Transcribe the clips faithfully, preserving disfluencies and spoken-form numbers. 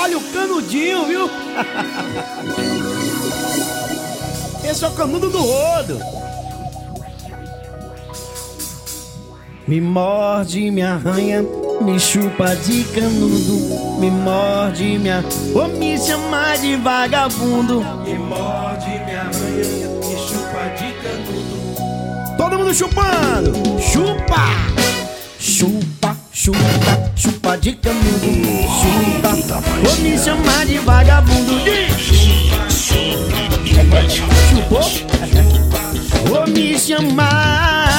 Olha o canudinho, viu? Esse é o canudo do rodo. Me morde, me arranha, me chupa de canudo. Me morde, me arranha, ou me chama de vagabundo. Me morde, me arranha, me chupa de canudo. Todo mundo chupando. Chupa, chupa, chupa, chupa de canudo. Chupa, ou me chama de vagabundo. Chupou? Ou me chamar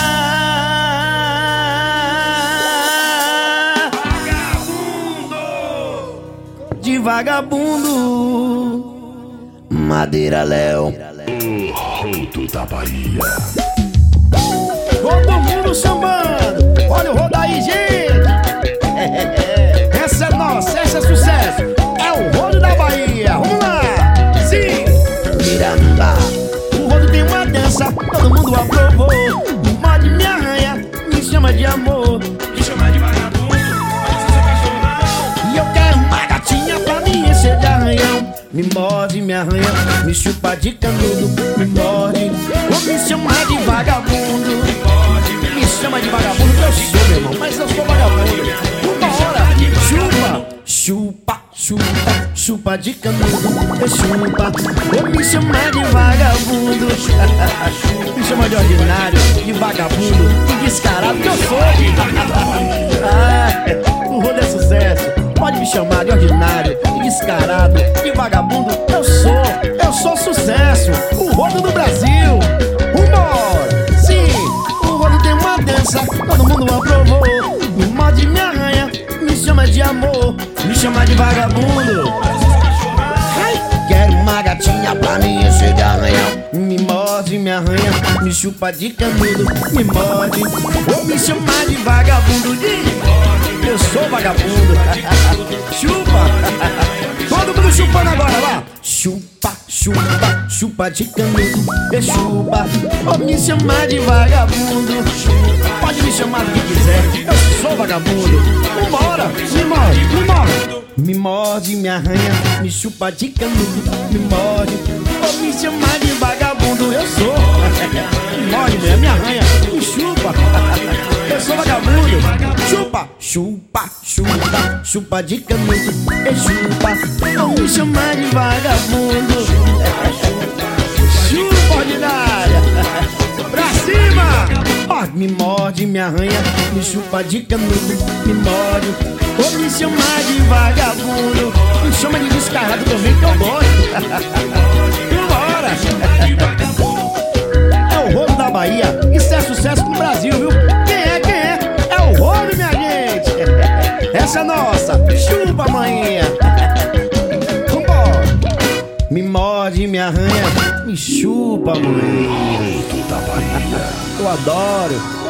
de vagabundo. Madeira Léo, O rodo da Bahia. todo mundo sambando. Olha o rodo aí, gente. Essa é nossa, essa é sucesso. É o rodo da Bahia. Vamos lá. Sim. Miranda. O rodo tem uma dança, todo mundo aprovou. Me morde, me arranha, me chama de amor. Me chama de vagabundo, mas eu sou cachorrão. E eu quero uma gatinha pra me encher de arranhão. Me morde, me arranha, me chupa de canudo. Me morde, ou me chama de vagabundo. Me chama de vagabundo, que eu sou, meu irmão, mas eu sou vagabundo. Uma hora, chupa, chupa, chupa, chupa de canudo. Eu chupa, ou me chama de vagabundo. Me chama de ordinário, de vagabundo, de descarado, que eu sou. Ah, o rodo é sucesso. Pode me chamar de ordinário, de descarado, de vagabundo. Eu sou, eu sou sucesso. O rodo do Brasil. Vambora! Sim, o rodo tem uma dança, todo mundo aprovou. Me morde, me arranha, me chama de amor. Me chama de vagabundo. Ai, quero uma gatinha pra me encher de arranhão. Me morde, me arranha, me chupa de canudo. Me morde, ou me chama de vagabundo. Eu sou vagabundo. Chupa. Todo mundo chupando agora, lá. Chupa, chupa, chupa de canudo. Eu chupa, ou me chamar de vagabundo. Pode me chamar do que quiser, eu sou vagabundo. Vambora, me morde, me morde. Me morde, me arranha, me chupa de canudo. Me morde, ou me chamar de vagabundo. Eu sou. Me morde, mulher, me arranha, me chupa. Eu sou vagabundo. Chupa, chupa, chupa, chupa de canudo. Eu chupa, ou me chamar de vagabundo. Chupa, ordinária. Pra cima. Ó, me morde, me arranha, me chupa de canudo. Me morde, ou me chamar de vagabundo. Me chama de descarado também, que eu gosto. Vambora. É o rodo da Bahia. Isso é sucesso pro Brasil, viu? Quem é, quem é? É o rodo, minha gente. Essa é nossa. Chupa, maninha. Vambora. Me morde, me arranha, me chupa, mãe. Rodo da Bahia. Eu adoro.